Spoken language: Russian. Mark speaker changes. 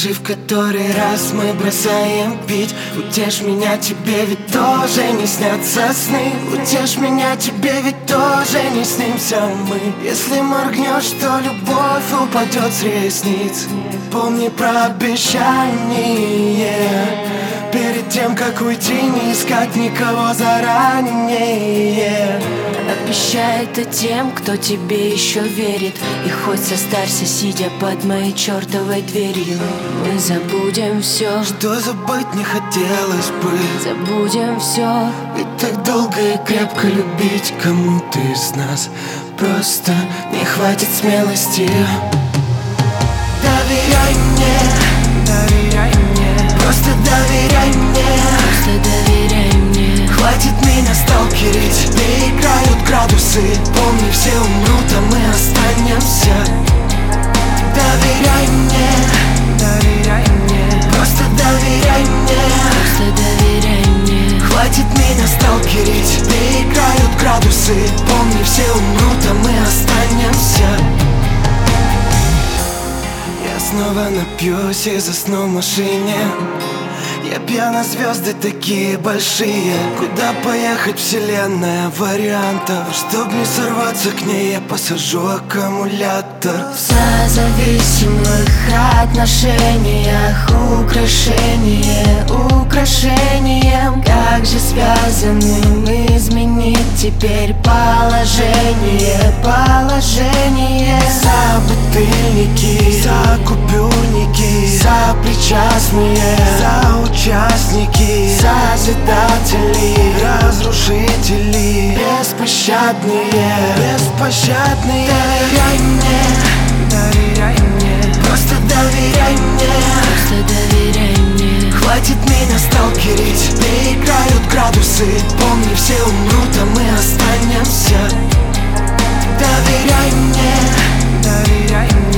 Speaker 1: Скажи, в который раз мы бросаем пить. Утешь меня, тебе ведь тоже не снятся сны. Утешь меня, тебе ведь тоже не снимся мы. Если моргнешь, то любовь упадет с ресниц. Помни про обещание. Перед тем, как уйти, не искать никого заранее.
Speaker 2: Обещай это тем, кто тебе еще верит. И хоть состарься, сидя под моей чертовой дверью. Мы забудем все,
Speaker 1: что забыть не хотелось бы.
Speaker 2: Забудем все,
Speaker 1: ведь так долго и крепко любить кому-то из нас просто не хватит смелости. Доверяй мне, доверяй мне, просто доверяй мне,
Speaker 2: просто доверяй мне.
Speaker 1: Хватит меня сталкерить, переиграют градусы. Помни, все умрут, а мы останемся. Доверяй мне, доверяй мне, просто доверяй мне,
Speaker 2: просто доверяй мне.
Speaker 1: Хватит меня сталкерить, переиграют градусы. Помни, все умрут, а мы останемся. Я снова напьюсь и засну в машине. Я пьяна, звезды такие большие. Куда поехать, вселенная вариантов. Чтоб не сорваться к ней, я посажу аккумулятор.
Speaker 2: В созависимых отношениях украшение украшением. Как же связаны мы, изменить теперь положение.
Speaker 1: Собутыльники, закупюрники, сопричастные, соучастники, созидатели, разрушители, беспощадные, беспощадные. Доверяй мне, доверяй мне, просто доверяй мне,
Speaker 2: просто доверяй мне.
Speaker 1: Хватит меня сталкерить, переиграют градусы. Помни, все умрут, а мы останемся. Доверяй мне, доверяй мне,